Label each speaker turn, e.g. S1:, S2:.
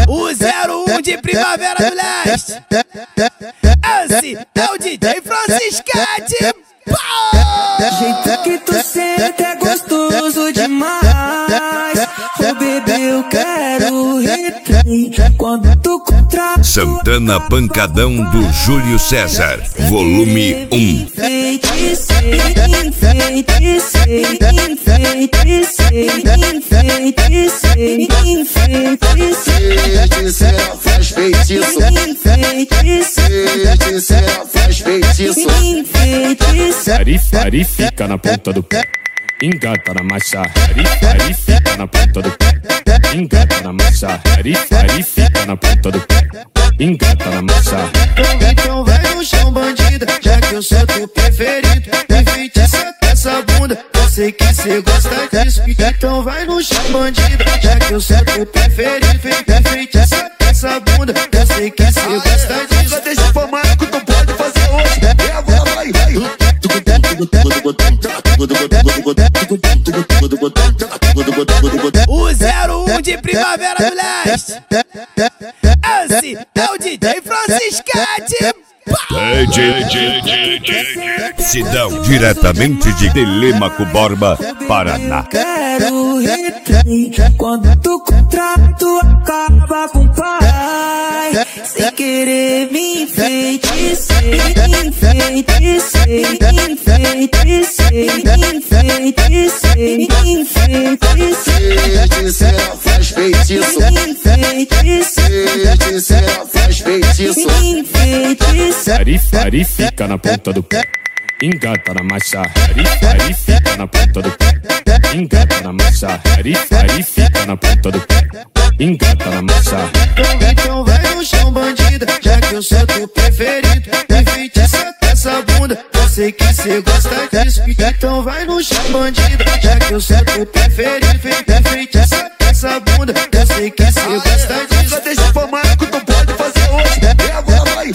S1: O 01 de Primavera do Leste. Esse é o DJ Franciscate.
S2: Do jeito que tu senta é gostoso demais. Ô bebê, eu quero replay. Quando tu contrata
S3: Santana Pancadão do Júlio César, volume 1.
S4: Feiticeira faz feitiço. Feiticeira faz feitiço.
S5: Ari fica na ponta do pé, engata na marcha. Ari fica na ponta do pé, engata na marcha. Ari fica na ponta do pé, engata na marcha.
S6: Então vai no chão, bandida, já que eu sou teu preferido. Enfeitiça essa bunda, eu sei que cê gosta disso. Então vai no chão, bandida, já que eu sou teu preferido. Enfeitiça essa bunda, eu sei que cê gosta disso.
S4: Só deixa informado que tu pode fazer hoje. E agora vai.
S1: O 01 de Primavera do Leste. Esse é o DJ Franciscate.
S3: Sidão, diretamente de Telêmaco Borba, Paraná.
S2: quero replay. Quando tu contrato acaba com o pai. Sem querer me enfeiticer.
S4: Feiticeira faz feitiço. Feiticeira faz feitiço.
S5: Ari fica na ponta do pé, engata na marcha. Ari fica na ponta do pé, engata na marcha. Ari fica na ponta do pé, engata na marcha.
S6: Então vai no chão, bandida, já que eu sou teu preferido. Enfeitiça essa bunda, eu sei que cê gosta disso. Então vai no chão, bandida, já que eu sou teu preferido. Enfeitiça essa bunda, eu sei que cê gosta disso.
S4: Só deixa informado que tu pode fazer hoje. E agora vai.